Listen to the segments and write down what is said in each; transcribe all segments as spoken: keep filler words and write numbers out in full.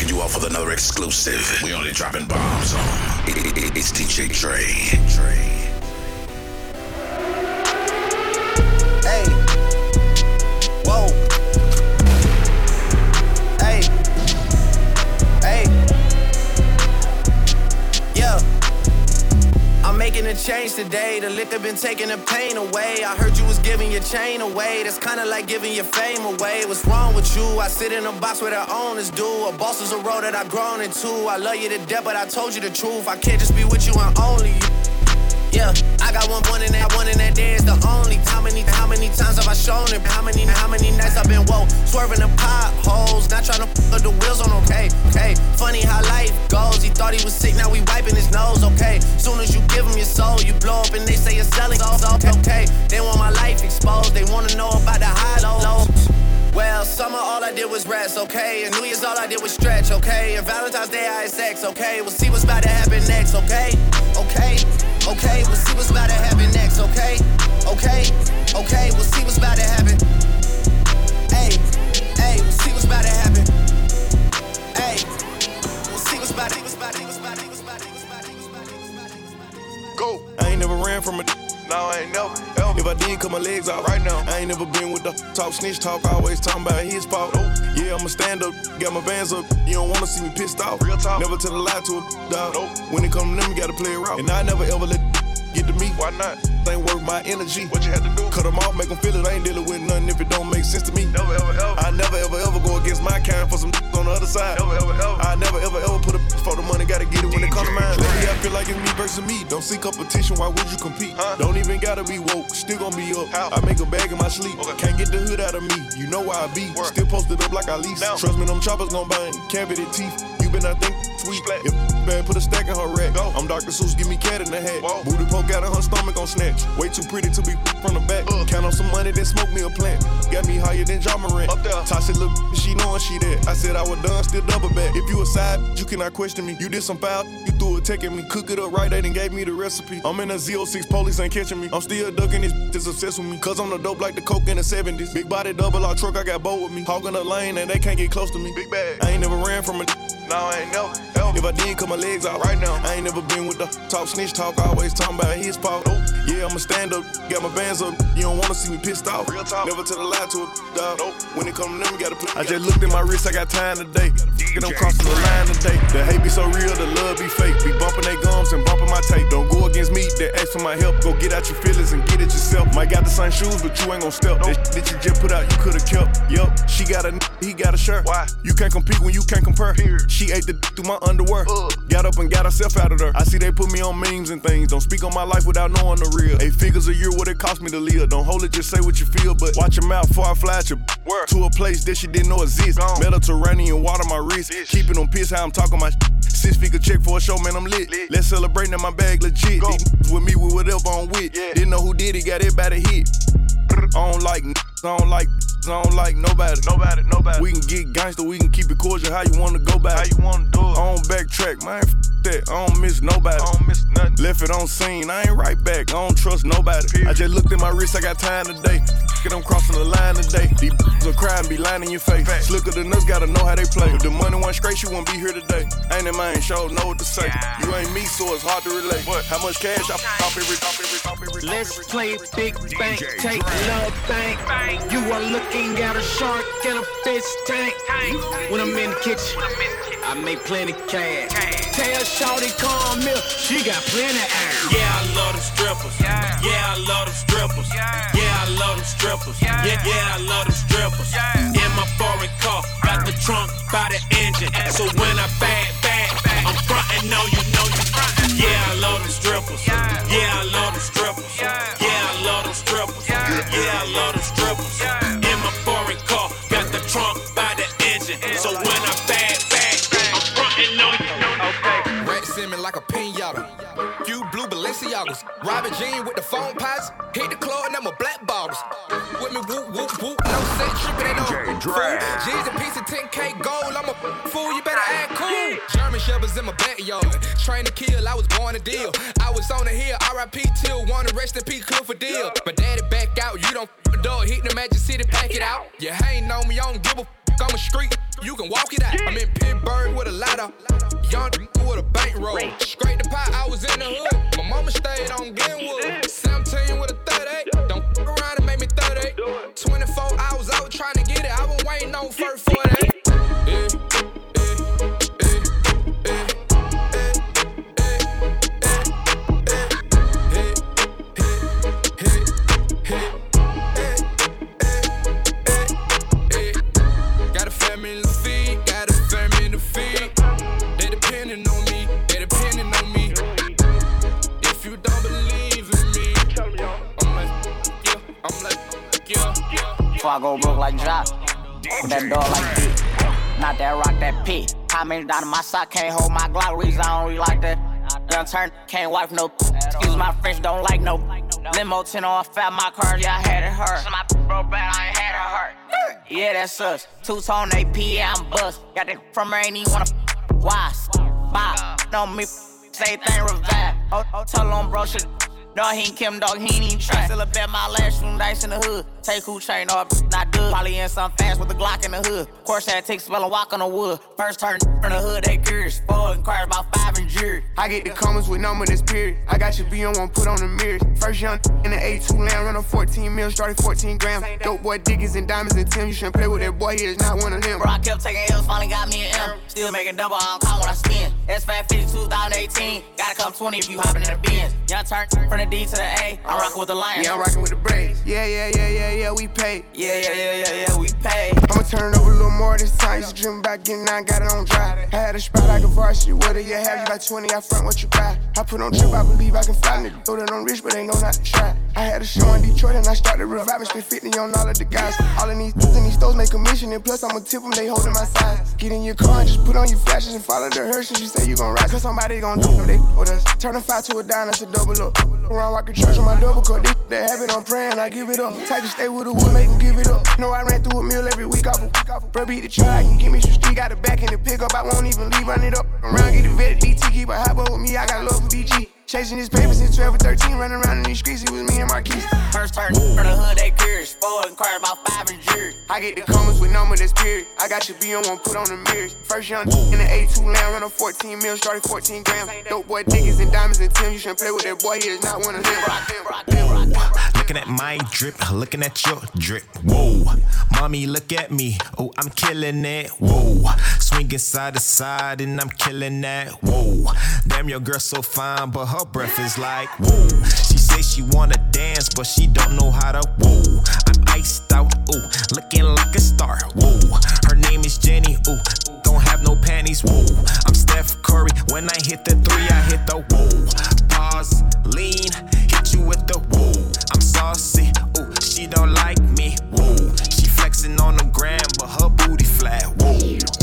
kicking you off with another exclusive. We only dropping bombs on. It, it, it's D J Dre. Dre. Hey. Whoa. Hey. Hey. Yeah. I'm making a change today. The liquor been taking the pain away. I heard you was giving your chain away. That's kinda like giving your fame away. What's wrong with you? I sit in a box where the owners do. A boss is a role that I've grown into. I love you to death, but I told you the truth. I can't just be with you and only you. Yeah, I got one, one in that, one in that day is the only. How many, how many times have I shown it? How many, how many nights I've been woke, swerving the potholes, not trying to f*** the wheels on, okay, okay. Funny how life goes, he thought he was sick, now we wiping his nose, okay. Soon as you give him your soul, you blow up and they say you're selling, so, so okay. They want my life exposed, they wanna know about the high lows. Well, summer all I did was rest, okay. And New Year's all I did was stretch, okay. And Valentine's Day I had sex, okay. We'll see what's about to happen next, okay. Okay, okay, we'll see what's about to happen next, okay. Okay, okay, we'll see what's about to happen. Hey, hey, we'll see what's about to happen. Hey, we'll see what's about to, what's about to, what's about to, what's about to, what's about to, what's about to, what's about to, what's about to. Go. I ain't never ran from a. No, I ain't never, ever. If I did, cut my legs out right now. I ain't never been with the talk, snitch talk, always talking about his fault. Nope. Yeah, I'ma stand up, got my bands up. You don't wanna see me pissed off. Real talk. Never tell a lie to a dog. Nope. When it come to them, you gotta play it right. And I never ever let get to me. Why not? Ain't worth my energy. What you had to do? Cut them off, make them feel it. I ain't dealing with nothing if it don't make sense to me. Never ever ever. I never ever ever go against my kind for some on the other side. Never ever ever. I never ever ever put a for the money, gotta get it when it comes to mine. Lately I feel like it's me versus me. Don't seek competition, why would you compete? Huh? Don't even gotta be woke, still gon' be up. How? I make a bag in my sleep. Okay. Can't get the hood out of me. You know where I be. Work. Still posted up like I lease. Now. Trust me, them choppers gon' bang. Cavity teeth. You been I think sweet. If bad, put a stack in her rack. Go. I'm Doctor Seuss, give me cat in the hat. Whoa. Booty poke out of her stomach on snatch. Way too pretty to be from the back. Uh. Count on some money, then smoke me a plant. Got me higher than John Morant. Up there. Toss it, look, she knowin' she there. I said I was done, still double back. If you a side, you cannot question me. You did some foul, you threw a tech at me. Cook it up right, they done gave me the recipe. I'm in a Z oh six, police ain't catching me. I'm still ducking this that's obsessed with me. Cause I'm the dope like the coke in the seventies. Big body double R truck, I got bold with me. Hog in the lane and they can't get close to me. Big bag. I ain't never ran from a no, I ain't never, ever. If I did, cut my legs out right now. I ain't never been with the talk, snitch talk, always talking about his fault. Nope. Yeah, I'ma stand up, got my bands up. You don't wanna see me pissed off. Real talk. Never tell a lie to a dog. Nope. When it come to them, you gotta play. I just looked at my wrist, I got time today. Get them crossing the line today. The hate be so real, the love be fake. Be bumping they gums and bumping my tape. Don't go against me, they ask for my help. Go get out your feelings and get it yourself. Might got the same shoes, but you ain't gon' step. Nope. That, that you just put out, you could've kept. Yup, she got a n- he got a shirt. Why? You can't compete when you can't compare. Here. She ate the d- through my underwear. Uh. Got up and got herself out of there. I see they put me on memes and things. Don't speak on my life without knowing the real. Eight figures a year, what it cost me to live. Don't hold it, just say what you feel. But watch your mouth before I fly at your word. To a place that she didn't know exists. Gone. Mediterranean water my wrist. Bitch. Keeping them pissed how I'm talking my sh- Six figure check for a show, man, I'm lit. lit. Let's celebrate in my bag legit. Go. These with me with whatever I'm with. Yeah. Didn't know who did it, got everybody hit. I don't like n- I don't like I don't like nobody. Nobody, nobody. We can get gangster, we can keep it cordial. How you wanna go back? How you wanna do it? I don't backtrack, man. F- that. I don't miss nobody. I don't miss nothing. Left it on scene, I ain't right back. I don't trust nobody. Period. I just looked at my wrist, I got time today. Get them crossing the line today. These b****s will cry and be lying in your face. Fact. Slicker than us, gotta know how they play. If the money went straight, you wouldn't be here today. Ain't that man sure know what to say. Yeah. You ain't me, so it's hard to relate. What? How much cash I f- off every, off every, off every, Let's off every, play off big every, bank, D J take Dre. love bank. You are looking at a shark and a fish tank. When I'm in the kitchen, I make plenty cash. Tell Shawty come here, she got plenty ass. Yeah, I love them strippers. Yeah, yeah I love them strippers. Yeah, yeah I love them strippers. Yeah, yeah, yeah I love them strippers. Yeah. In my foreign car, got the trunk by the engine. So when I bag, bag, I'm frontin', know you know you frontin'. Yeah, I love them strippers. Yeah, I love them strippers. Yeah, I love them strippers. Yeah, I love them strippers. In my foreign car, got the trunk by the engine. So when I bag, bag, I'm frontin', know you know you frontin'. Rat Simmons like a pinata. Few blue Balenciagas. Robin Jean with the phone pots. Hit the club and them a black bottles. With me whoop whoop whoop. No set trippin' ain't no fool. G's a piece of ten K gold. I'm a fool. You better act cool. German Shepherds in my backyard. Train to kill. I was born to deal. I was on the hill. R I P till one. Rest in peace Clifford Deal. My daddy back out. You don't f*** the dog. Hit the Magic City. Pack it out. You hatin' on me. I don't give a f- I'm a street, you can walk it out. I'm in Pittsburgh with a ladder, young with a bankroll. Scrape the pot, I was in the hood. My mama stayed on Glenwood. seventeen with a thirty-eight. Don't f around and make me thirty-eight. twenty-four hours out trying to get it. I was waiting on first forty-eight. Yeah. Before I go broke like Jock, with that dog like D. Not that rock, that P. How many down in my sock can't hold my Glock? Reason I don't really like that. Done turn, can't wipe no. Excuse my French, don't like no. Limo ten on fat, my car, yeah, I had it hurt. So my broke bad, I ain't had it hurt. Yeah, that's us. Two tone A P, yeah, I'm bust. Got that from her, ain't even wanna. Why? Bye. No, me, say thing revive. Oh, oh, tell on bro, shit. No, he ain't Kim, dog, he ain't even try. Still a bet my last room dice in the hood. Take who chain off, not good. Probably in some fast with a Glock in the hood. Course that take spell and walk on the wood. First turn in the hood, they curious. Four inquiries about five and jury. I get the comments with number this period. I got your B on one, put on the mirrors. First young in the A two land, run on fourteen mil, started fourteen grams. Dope boy Dickens and diamonds and Tim. You shouldn't play with that boy, he is not one of them. Bro, I kept taking L's, finally got me an M. Still making double, I don't call when I spin. S five fifty two thousand eighteen. Gotta come twenty if you hopping in the Benz. Young turn from the D to the A. I'm rockin' with the Lions. Yeah, I'm rockin' with the Braves. Yeah, yeah, yeah, yeah, yeah, we paid. Yeah, yeah, yeah, yeah, yeah, we paid. I'ma turn it over a little more this time. Used to dream about getting nine, got it on dry. I had a spot like a varsity. What do you have? You got twenty, I front what you buy. I put on trip, I believe I can fly. Nigga, know that I'm rich, but they know not to try. I had a show in Detroit and I started reviving. Spent fifty on all of the guys. All of these in these stores make a mission. And plus I'ma tip them, they holding my size. Get in your car and just put on your flashes and follow the hearse. And you say you gon' ride, cause somebody gon' do it. They with us. Turn a five to a dime, that's a double up. Around rockin' church on my double cut. They, they have it, I'm praying, I give it up. Type to stay with the wood, make them give it up. Know I ran through a meal every week off a week off. Bro, beat the try, I can give me some street. Got the back in the pickup, I won't even leave, run it up. Around, get the vet, D T, keep a hot boy with me, I got love for B G. Chasing his papers since twelve or thirteen, running around in these streets, it was me and Marquise. First turn from the hood, they curious. Four inquiries about five and jury. I get the comments with number this period. I got your B on one, put on the mirrors. First young in the A two land, run on fourteen mil, started fourteen grams. Dope boy Dickens and diamonds and Tim. You shouldn't play with that boy, he is not one of them. Rock them, rock them, rock them. Looking at my drip, looking at your drip. Whoa, mommy, look at me. Oh, I'm killing it. Whoa, swinging side to side and I'm killing that. Whoa, damn, your girl so fine, but her breath is like whoa. She say she wanna dance, but she don't know how to. Whoa, I'm iced out. Ooh, looking like a star. Whoa, her name is Jenny. Ooh, don't have no panties. Whoa, I'm Steph Curry. When I hit the three, I hit the whoa. Pause, lean, hit you with the whoa. I'm saucy. Ooh, she don't like me. Whoa, she flexing on the gram, but her booty flat. Whoa.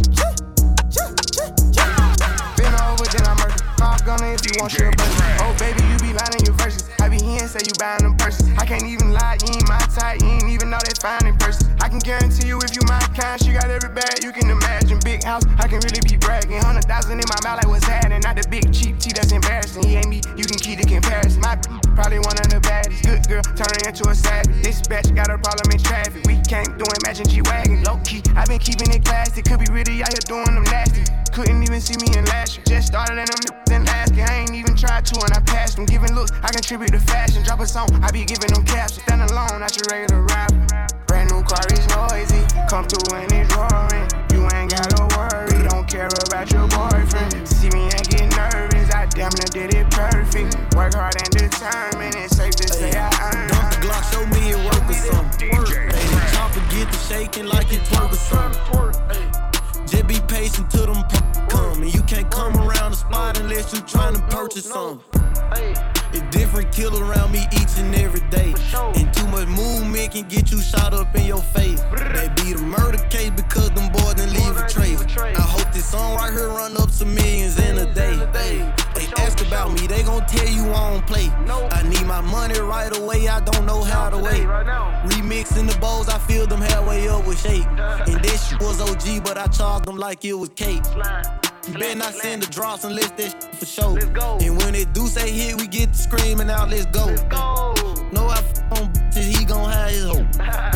Been over, then I murder. I'm gonna if you want your burger. Oh baby, you be lying in your verses. I be here and say you buying them purses. I can't even lie, you ain't my type. You ain't even know that fine in person. I can guarantee you if you my kind, she got every bag you can imagine. Big house, I can really be bragging. Hundred thousand in my mouth, like what's happening? Not the big cheap tea that's embarrassing. He ain't me, you can keep the comparison. My probably one of the baddest. Good girl, turning into a savage. This bitch got a problem in traffic. We can't do it, matching G-Wagon. Low key, I been keeping it classy. Could be really out here doing them nasty. Couldn't even see me in last year. Just started in them then asking. I ain't even tried to and I passed them. Giving looks, I contribute to fashion. Drop a song, I be giving them caps. Stand alone, not your regular rapper. Brand new car is noisy. Come through and it's roaring. You ain't gotta worry. Don't care about your boyfriend. See me and get nervous. I damn near did it perfect. Work hard and determined. It's safe to say I earned. Dump the Glock, show me it work or something. Hey, chop forget the shaking like it twerk or something. Just be patient till them p- come. And you can't come around the spot unless you tryna purchase something. It's different kill around me each and every day. And too much movement can get you shot up in your face. They be the murder case because them boys didn't leave a trace. I hope this song right here run up some millions in a day. They ask about me, they gon' tell you I don't play. I need my money right away, I don't know how to wait. Remixing the bowls, I feel them halfway up with shake. And this shit was O G, but I charged them like it was cake. You better not send the drops unless that shit for show. And when they do say hit, we get to screaming out, let's go. No, I f on bitches, he gon' have his hoe. And you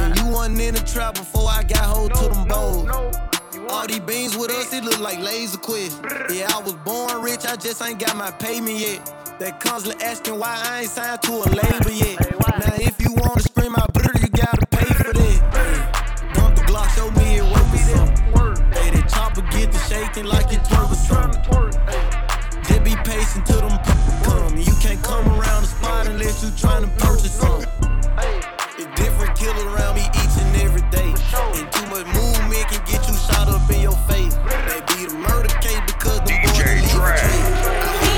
wasn't in the trap before I got hold no, to them bowls. No, no. All these beans with us, it look like laser quest. Yeah, I was born rich, I just ain't got my payment yet. That constantly asking why I ain't signed to a label yet. Now if you wanna scream out bitter, you gotta pay for that. Hey, dump the Glock, show me it work or something. Hey, that chopper get to shaking like it twerk or something. Just be patient till them come. You can't come around the spot unless you tryna purchase something. It's different killers around me each and every day. And too much movement can get you shot up in your face. They be the murder case because the boys leave the trade.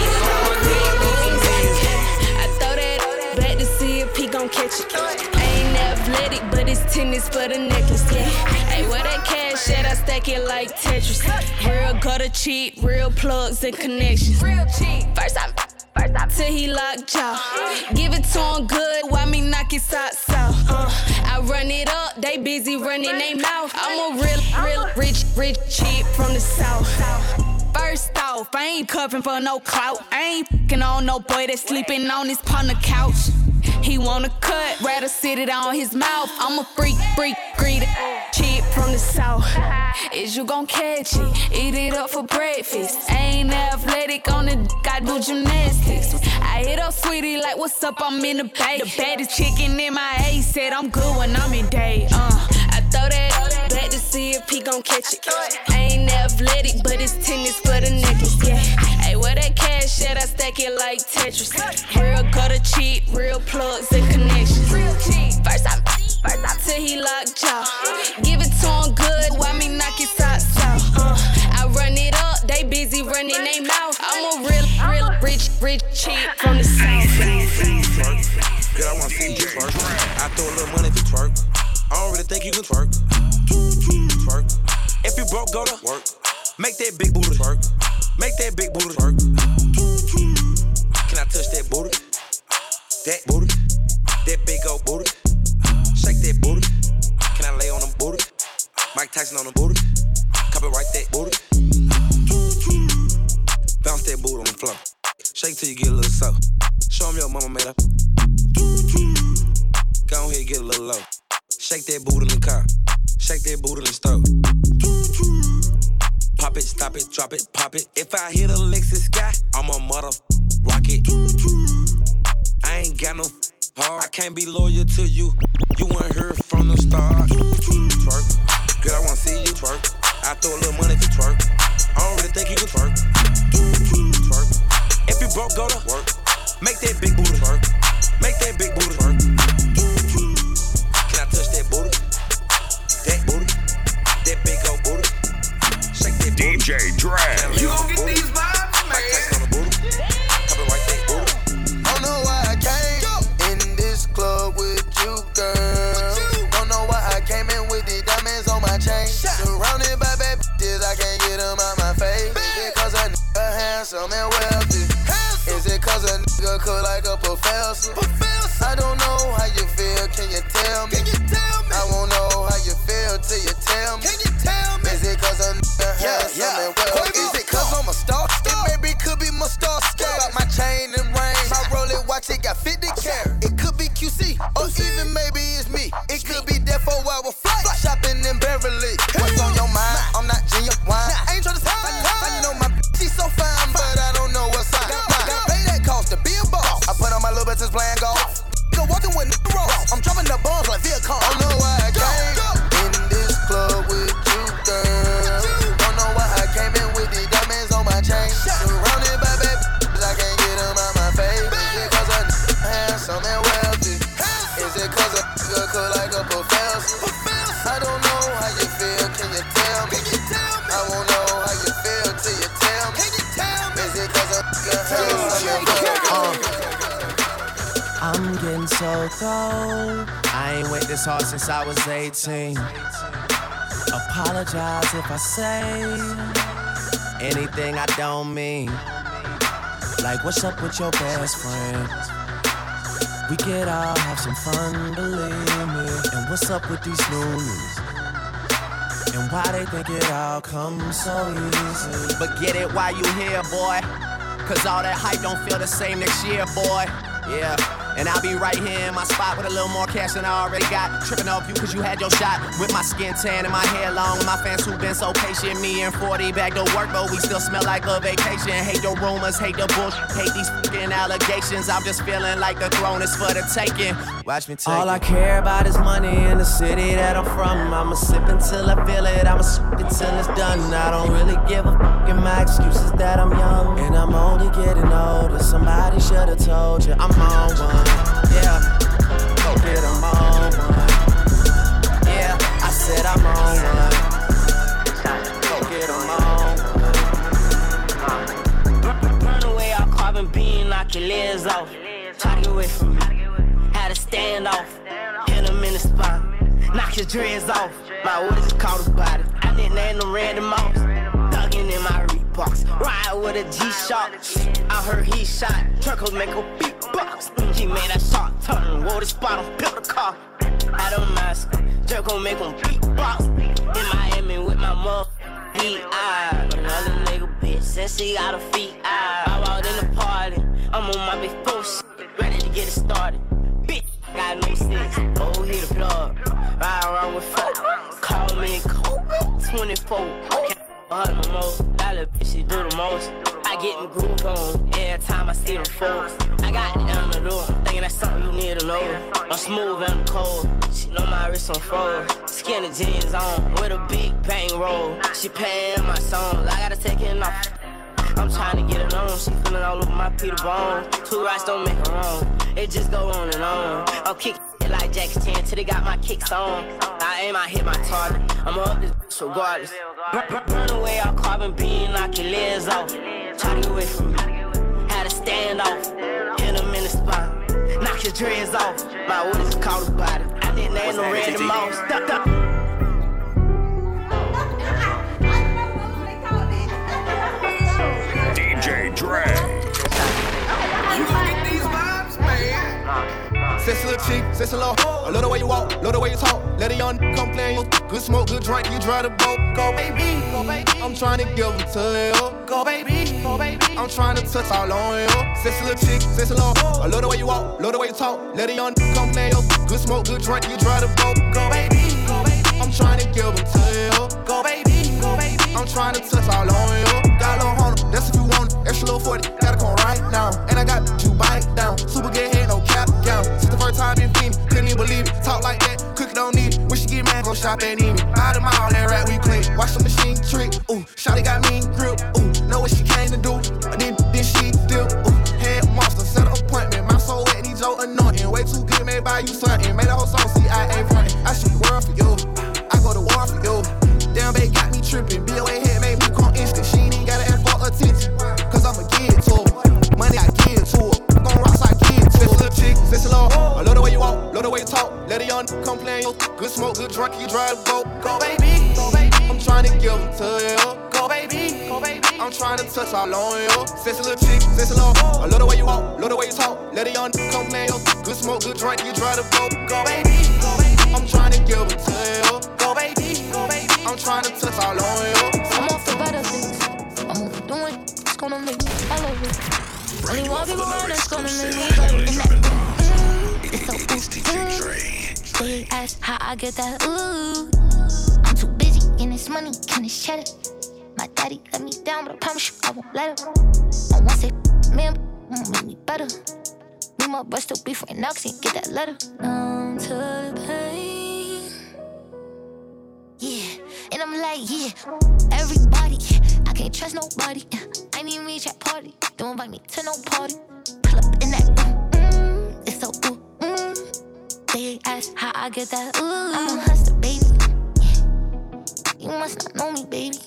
He gon' catch it. I ain't athletic, but it's tennis for the necklace, yeah. Hey, where that cash at? I stack it like Tetris. Real gutter cheat, real plugs and connections. Real cheat. First I, first I till he locked jaw. Give it to him good, why me knock his socks off? Uh, I run it up, they busy running they mouth. I'm a real, real, rich, rich cheat from the south. First off, I ain't cuffin' for no clout. I ain't f***ing on no boy that's sleeping on his partner couch. He wanna cut, rather sit it on his mouth. I'm a freak, freak, greedy, cheap from the south. Is you gon' catch it? Eat it up for breakfast. I ain't athletic on the dick, I do gymnastics. I hit up sweetie like, what's up, I'm in the bay. The baddest chicken in my A said I'm good when I'm in day. Uh, I throw that back to see if he gon' catch it. I ain't athletic, but it's tennis for the necklace, yeah. Hey, where that cash at? I stack it like Tetris. Real gutter cheat, real plugs and connections. First I, first I till he locked jaw. Give it to him good, why me knock his socks out? Uh, I run it up, they busy running they mouth. I'm a real, real, rich, rich cheat from the south. Girl, I wanna see you twerk. I throw a little money to twerk. I don't really think you can twerk. Twerk. If you broke, go to work. Make that big booty twerk. Make that big booty twerk. Can I touch that booty? That booty. That big old booty. Shake that booty. Can I lay on them booty? Mike Tyson on them booty. Copyright that booty. Bounce that booty on the floor. Shake till you get a little soft. Show 'em your mama made up. Go ahead, get a little low. Shake that booty in the car. Shake that booty in the stove. Pop it, stop it, drop it, pop it. If I hit a Lexus sky, I'm a mother rocket. I ain't got no heart. I can't be loyal to you. You weren't here from the start. Twerk. Girl, I wanna see you twerk. I throw a little money to twerk. I don't really think you can twerk. Twerk. If you broke, go to work. Make that big booty twerk. Make that big booty twerk. Can I touch that booty? That booty. That big old booty. Shake that booty. D J Drag. You gon' get these vibes, man. Mike Tyson on the booty. Copyright that booty. Don't know why I came in this club with you, girl. Don't know why I came in with the diamonds on my chain. Surrounded by bad bitches, I can't get them out my face. Is it cause a nigga handsome and wealthy? Is it cause a nigga cook like a professor? I don't know how you feel, can you tell me? I won't know how you feel till you tell me. Is it cause a nigga handsome and wealthy? Is it cause I'm a star? It maybe could be my star. About my chain and ring, my Rolex watch, it got fifty carat. It could be Q C, or even maybe it's me. It could be that four hour flight, shopping in Beverly. What's on your mind? I'm not genuine. I ain't tryna say I know my bitch, she's so fine, but I don't know what's on mine. Pay that cost to be a boss. I put on my little bitches playing golf. Go walking with Nick Ross. I'm dropping the bombs like Viacom. Don't know why I came in this club with you, girl. Don't know why I came in with the diamonds on my chain. Surrounded by bad bitches, I can't get them out my face. Is it cause a nigga handsome and wealthy? Is it cause a nigga cook like a professor? I don't know how you feel, can you tell me? I won't know how you feel till you tell me. Is it cause a nigga handsome and wealthy? I'm getting so cold. I ain't went this hard since I was eighteen. Apologize if I say anything I don't mean. Like, what's up with your best friend? We could all have some fun, believe me. And what's up with these news? And why they think it all comes so easy? But get it while you here, boy. Cause all that hype don't feel the same next year, boy. Yeah. And I'll be right here in my spot with a little more cash than I already got. Tripping off you cause you had your shot. With my skin tan and my hair long. My fans who been so patient. Me and forty back to work, but we still smell like a vacation. Hate the rumors, hate the bullshit, hate these fucking allegations. I'm just feeling like the throne is for the taking. Watch me take All it. I care about is money in the city that I'm from. I'ma sip until I feel it, I'ma sip until it's done. I don't really give a fuck, and my excuse is that I'm young. And I'm only getting older, somebody should've told you I'm on one. Yeah, go get I'm on one. Yeah, I said I'm on one. Go get I'm on one. Run away, I'll carbon beam, knock your legs off. Try to get away from me, had to stand off. Hit him in the spine, knock his dreads off. My orders caught about it, I didn't name them random mouse. Thuggin' in my Reeboks, ride with a G-Shock. I heard he shot, Turkles make a beatbox. He made that shot, turn, wore the spot on, built a car. I don't mask, Jerk gon' make him beatbox. In Miami with my mother, he eyed. Another nigga bitch, said she got her feet out. I walked in the party, I'm on my big full shit, ready to get it started. Bitch, got no sense, oh, hit the plug. Ride around with folk, call me Kobe, twenty-four. Okay, her no more, that little bitch, she do the most. I get in groove on every time I see them folks. I got it down the door, thinking that's something you need to know. I'm smooth and I'm cold, she know my wrist on froze. Skinny jeans on, with a big bang roll. She paying my songs, I gotta take it off. I'm trying to get it on, she feeling all over my Peter Bone. Two rights don't make her wrong, it just go on and on. I'm kicking it like Jackie Chan till they got my kicks on. I aim, I hit my target, I'ma up this bitch regardless. Run away, I'll carbon beam, knock your legs off. Try to get away from me, had to stand off. Hit him in the spine, knock his dreads off. My orders caught about it, I didn't name no random mouse. Duck, duck. D J Dre. You gon' get these vibes, man. Sexy little chick, sexy little hoe. I love the way you walk, love the way you talk. Let a young come play you. Good smoke, good drink, you drive the boat. Go baby, go baby. I'm trying to give them to you. Go baby, go baby. I'm trying to touch all on you. Sexy little chick, sexy little hoe. I love the way you walk, love the way you talk. Let a young come play you. Good smoke, good drink, you drive the boat. Go baby, go baby. I'm trying to give them to you. Go baby, go baby. I'm trying to touch all on you. Got a little Honda, that's if you want it. Extra little forty, gotta come right now. And I got you bite down. Super good head, no cap gown. Since the first time in Phoenix, couldn't even believe it. Talk like that, cook it, don't need it. When she get mad, go shop at Amy. Out the mall, that rat we play. Watch the machine trick, ooh. Shawty got mean grip, ooh. Know what she came to do, then, then she dip, ooh. Head monster, set an appointment. My soul wet, need your anointing. Way too good, made by you something. Made a whole song, C I A frontin'. I shoot the world for you, I go to war for you. Damn, babe, got me trippin'. B O A head made me come instant. She ain't even gotta ask for attention, cause I'ma give it to her. Money, I give it to her. Gon' rocks, I give it to her. This little chick, this little hoe. I love the way you walk, love the way you talk. Let a young come play you. Good smoke, good drunk, you drive the boat. Go baby, go baby. I'm trying to give them to you. Go baby, go baby. I'm trying to touch all on you. This little chick, this little hoe. I love the way you walk, love the way you talk. Let a young come play you. Good smoke, good drink, you drive the boat. Go baby, go baby. I'm trying to give them to you. Go baby, go baby. I'm trying to touch all on you. I'm off the better things. I'm only doing it's gonna make me elevate. Only one people around that's gonna make me better. And that mm, it's so ooh, mm. They ask how I get that ooh. I'm too busy getting this money, getting this cheddar. My daddy let me down, but I promise you I won't let him. I won't say man, won't make me better. Me my boy still be friend now, 'cause he get that letter. Numb to the pain. Yeah, and I'm like, yeah, everybody, I can't trust nobody. I need me at party, don't invite me to no party. Pull up in that room, mm, it's so ooh, mm. They ask how I get that ooh. I'm a hustler, baby. Yeah. You must not know me, baby.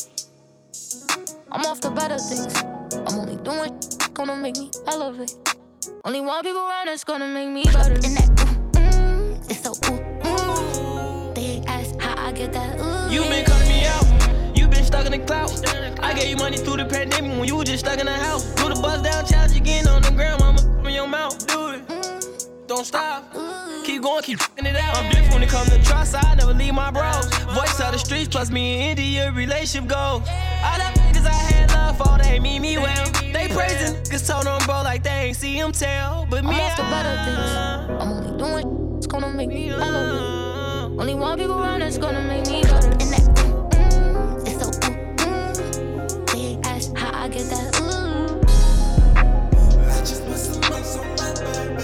I'm off the better things. I'm only doing gonna make me elevate. Only one people around that's gonna make me better. In that ooh, mm, it's so ooh, mm. They ask how I get that ooh. You been calling me out, you been stuck in the clout. I gave you money through the pandemic when you was just stuck in the house. Do the buzz down challenge again on the ground, mama, in your mouth. Do it, mm. Don't stop, mm. Keep going, keep f***ing it out. I'm different when it comes to trust, I never leave my bros. Voice of the streets plus me and India, relationship goals. All that niggas I had love. my fault, they mean me well. They praising, cause told them bro like they ain't see him tell. But me, I'm off the better things. I'm only doing it's gonna make me better. Only one people around that's gonna make me better. And that mm, mm, it's so mm, mm. They ask how I get that mm. I just put some ice on my baby.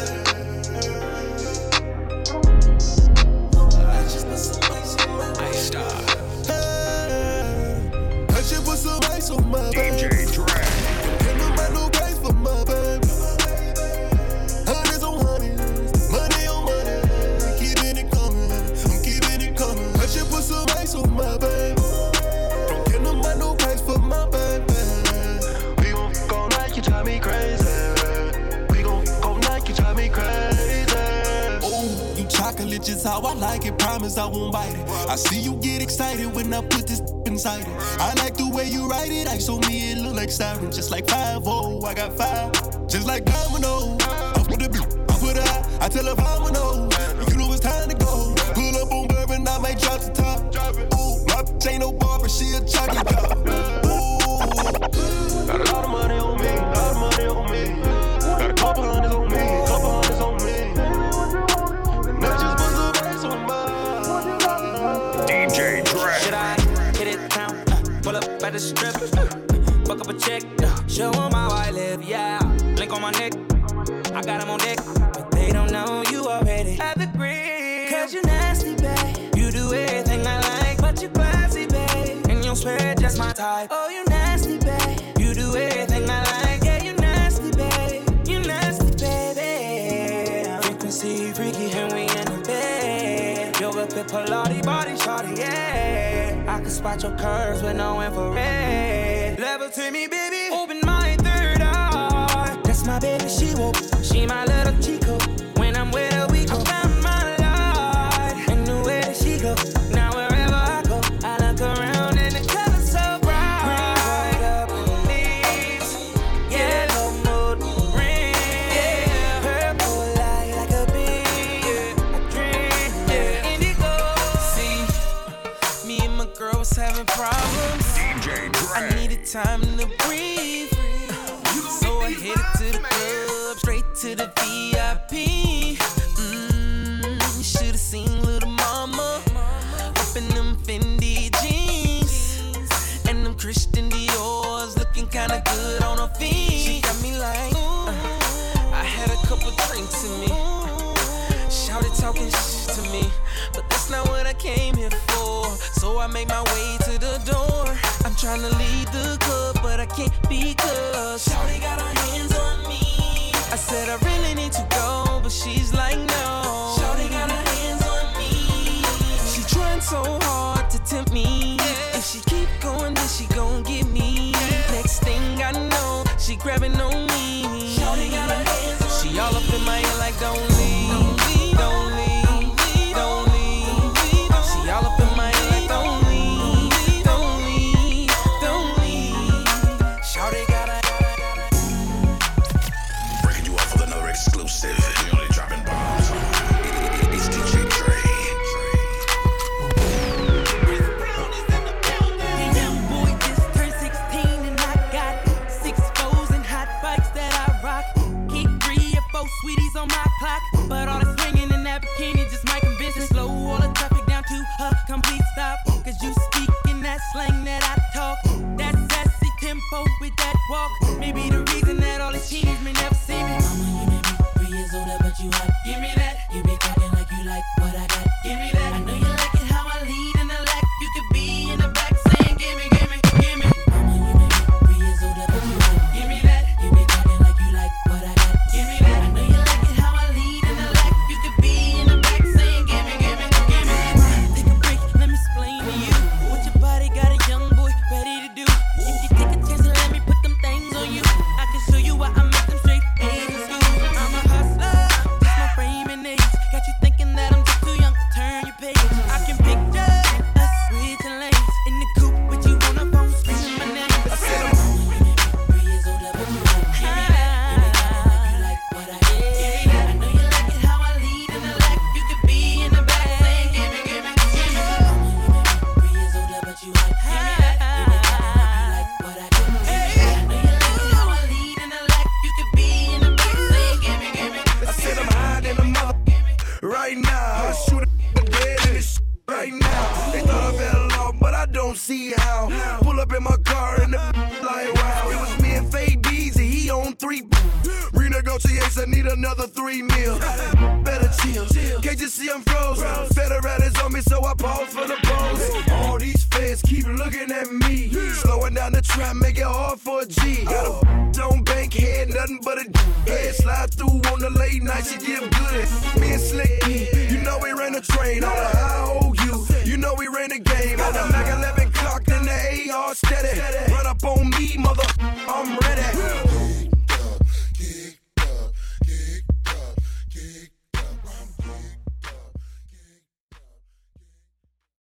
I just put some ice on my baby. Ice Star. I just put some ice on my baby. D J Dre. Can't nobody no grace for my baby. Hundreds on hundreds, money on money. Keeping it coming, I'm keeping it coming. I just put some ice on my baby. Don't get nobody no grace for my baby. We gon' go like you drive me crazy. We gon' go like you drive me crazy. Oh, you chocolate just how I like it. Promise I won't bite it. I see you get excited when I put this inside it. I like the way you write it. Ice on me, it look like siren. Just like five oh, I got five. Just like domino. I put the beat, I put it out. I tell her domino. You know it's time to go. Pull up on bourbon, I might drop the top. Ooh, my bitch ain't no barber, she a chocolate cop. Ooh, got a lot of money on me, a lot of money on me. Got a couple hundreds on me, a couple hundreds on me. And I just put some ice on my D J Dre. Should I hit it down? Uh, pull up at the strip. Uh, fuck up a check. Uh, show 'em how I live, yeah. Link on my neck. I got 'em on deck. But they don't know you already have the grip. Cause you nasty, babe. You do everything I like, but you classy, babe. And you'll swear just my type. Oh, you nasty, babe. You do everything I like, yeah, you nasty, babe. You nasty, baby. Frequency freaky and we in the bed. Yoga fit Pilates body shawty, yeah. I can spot your curves with no infrared. Level to me, baby. Open my third eye. That's my baby, she woke. She my little Chico. When I'm with her, we go. I found my light. And the way that she go. Now wherever I go, I look around and the color's so bright. Right up in leaves. Yellow mood ring. Yeah. Purple light like a beam. Yeah. A dream. Yeah. Indigo. See, me and my girl was having problems. D J Dre. I needed time to breathe. So I headed to the club, straight to the V I P. Mmm, you should've seen little mama up in them Fendi jeans and them Christian Dior's, looking kinda good on her feet. She got me like, uh, I had a couple drinks in me. Shouted talking shit to me, but that's not what I came here for. So I made my way to the door. I'm tryna leave the club, but I can't because Shawty got her hands on me. I said I really need to go, but she's like no. Shawty got her hands on me. She trying so hard to tempt me. If she keep going, then she gon' get me. Next thing I know, she grabbing on me. Shawty got her hands on me. She all up in my ear like don't leave, don't leave, don't leave. She all up in my ear like don't leave, don't leave, don't leave. Shawty got her. Breaking you off with another exclusive. We only dropping bombs. It's D J Dre. Young boy just turned sixteen and I got six foes and hot bikes that I up in my car and the like, wow. It was me and Faye Beezy, he on three. Renegotiates, I need another three mil. Better chill, can't you see I'm frozen? Federal is on me, so I pause for the pose. All these feds keep looking at me. Slowing down the trap, make it hard for a G. Got a don't bank head, nothing but a head. Slide through on the late night, she give good. Me and Slick E, you know we ran the train on the I O U. You know we ran the game on the Mac eleven cocked in the A R steady. Run up on me.